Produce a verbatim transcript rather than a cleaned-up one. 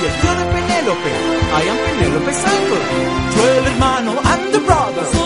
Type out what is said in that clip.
el tío de Penélope. I am Penélope Santos. Yo el hermano and the brother.